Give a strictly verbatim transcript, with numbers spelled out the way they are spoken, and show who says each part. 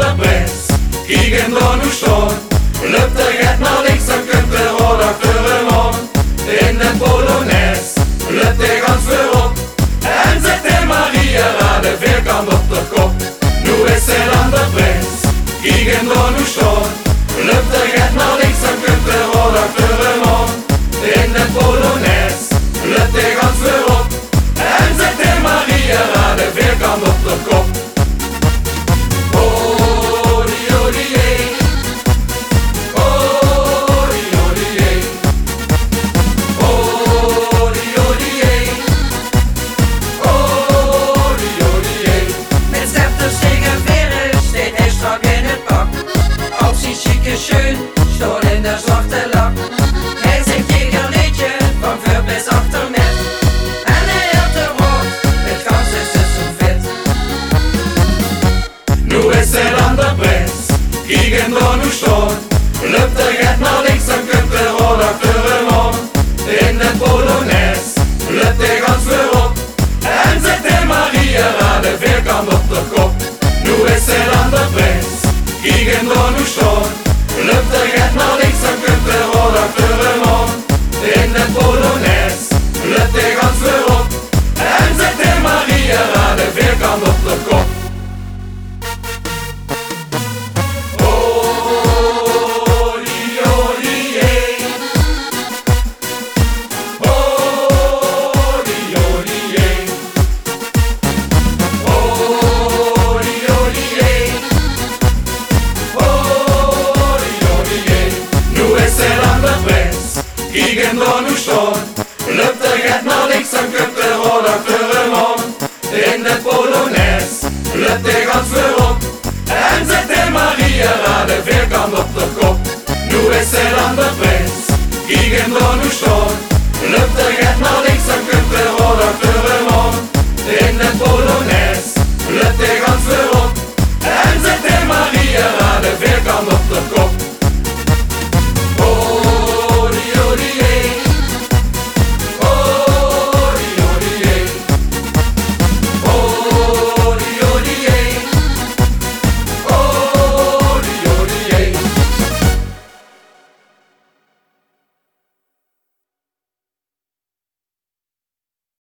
Speaker 1: de prins, kijken door nu staan. Loopt er gaat naar links, dan kunt de rode achter hem aan. In de Polonaise loopt hij gans voorop en zet de Maria aan de vierkant op de kop. Nu is hij dan de prins, kijken door nu staan. Loopt er gaat naar links, dan kunt de rode achter hem aan. In de Polonaise loopt hij gans voorop en zet de Maria aan de vierkant op de kop.
Speaker 2: Schön, stol in der zwarte lak. Hij zingt jeder liedje van voor bis achter met. En hij heeft de rood, het gans is dus zo vet.
Speaker 1: Nu is hij dan de prins, kijken door nu staan. Loopt er gaat naar links, dan kunt de rode achter hem aan. In de Polonaise loopt hij gans voorop en zet de Maria aan de vierkant op de kop. Nu is hij dan de prins, kijken door nu staan.